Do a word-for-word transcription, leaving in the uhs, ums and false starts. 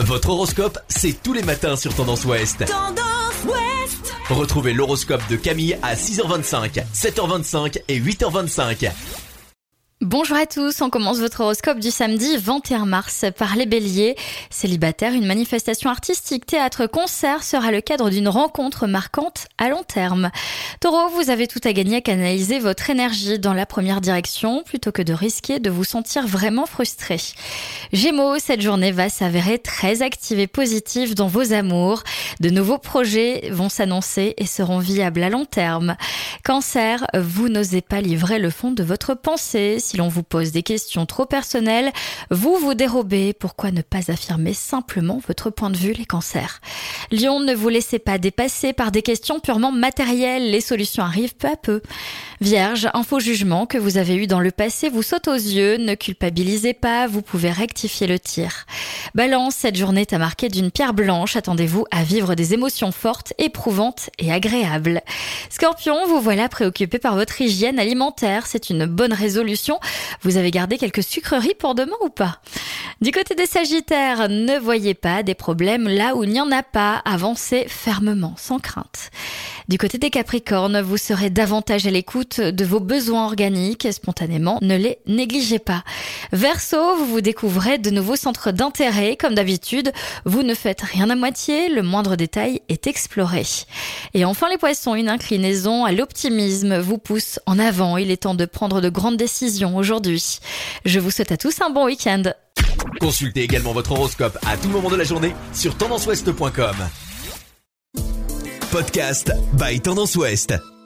Votre horoscope, c'est tous les matins sur Tendance Ouest. Tendance Ouest. Retrouvez l'horoscope de Camille à six heures vingt-cinq, sept heures vingt-cinq et huit heures vingt-cinq. Bonjour à tous, on commence votre horoscope du samedi vingt et un mars par les béliers. Célibataires, une manifestation artistique, théâtre, concert sera le cadre d'une rencontre marquante à long terme. Taureau, vous avez tout à gagner à canaliser votre énergie dans la première direction plutôt que de risquer de vous sentir vraiment frustré. Gémeaux, cette journée va s'avérer très active et positive dans vos amours. De nouveaux projets vont s'annoncer et seront viables à long terme. Cancer, vous n'osez pas livrer le fond de votre pensée. Si l'on vous pose des questions trop personnelles, vous vous dérobez. Pourquoi ne pas affirmer simplement votre point de vue, les cancers? Lion, ne vous laissez pas dépasser par des questions purement matérielles. Les solutions arrivent peu à peu. Vierge, un faux jugement que vous avez eu dans le passé vous saute aux yeux. Ne culpabilisez pas, vous pouvez rectifier le tir. Balance, cette journée est à marquer d'une pierre blanche. Attendez-vous à vivre des émotions fortes, éprouvantes et agréables. Scorpion, vous voilà préoccupé par votre hygiène alimentaire. C'est une bonne résolution. Vous avez gardé quelques sucreries pour demain ou pas? Du côté des Sagittaires, ne voyez pas des problèmes là où il n'y en a pas. Avancez fermement, sans crainte. Du côté des Capricornes, vous serez davantage à l'écoute de vos besoins organiques. Spontanément, ne les négligez pas. Verseau, vous vous découvrez de nouveaux centres d'intérêt. Comme d'habitude, vous ne faites rien à moitié. Le moindre détail est exploré. Et enfin les Poissons, une inclinaison à l'optimisme vous pousse en avant. Il est temps de prendre de grandes décisions aujourd'hui. Je vous souhaite à tous un bon week-end. Consultez également votre horoscope à tout moment de la journée sur tendance ouest point com. Podcast by Tendance Ouest.